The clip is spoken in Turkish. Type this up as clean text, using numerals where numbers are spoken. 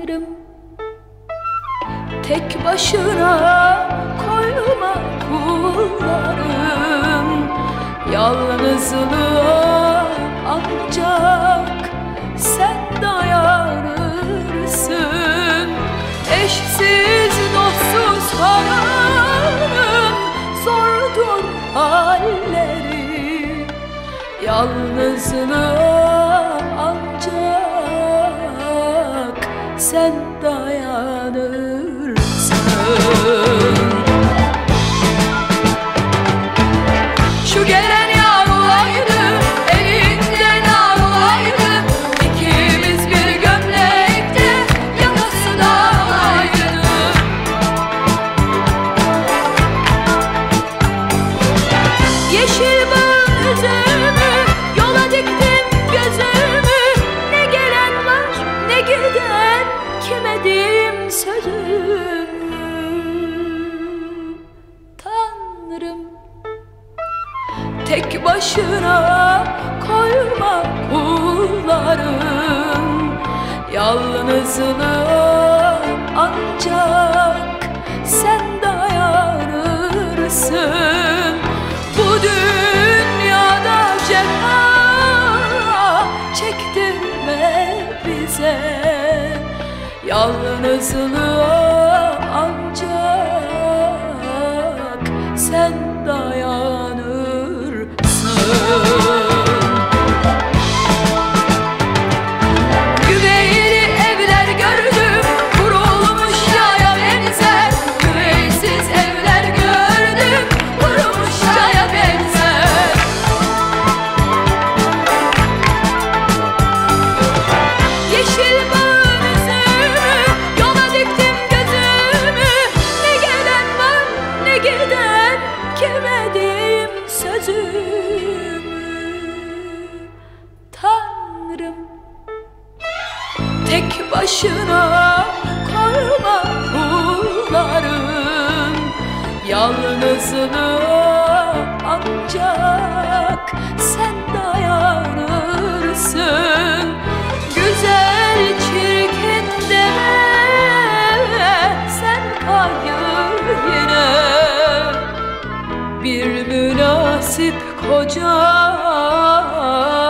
Tanrım, tek başına koyma kullarım, yalnızlığa ancak sen dayanırsın. Eşsiz dostsuz hayatın zordur halleri, yalnızlığa ancak sen dayanırsın. Şu gelen yağlaydı, elinden ağlaydı, İkimiz bir gömlekte, yakası dağlaydı. Yeşil bağın üzümü, yola diktim gözümü, ne gelen var ne giden, kime diyeyim sözümü. Tanrım, tek başına koyma kullarım, yalnızlığa ancak sen dayanırsın. Bu dünyada cefa çektirme bize, yalnızlığa ancak sen dayanırsın. Güveyli evler gördüm, kurulmuş yaya benzer. Güveysiz evler gördüm, kurumuş yaya benzer. Yeşil bağın üzümü, yola diktim gözümü, ne gelen var ne giden, kime diyeyim sözümü. Tanrım, tek başına koyma kullarım, yalnızlığa ancak sen dayanırsın. Güzel çirkin deme, sen kayır yine, bir münasip koca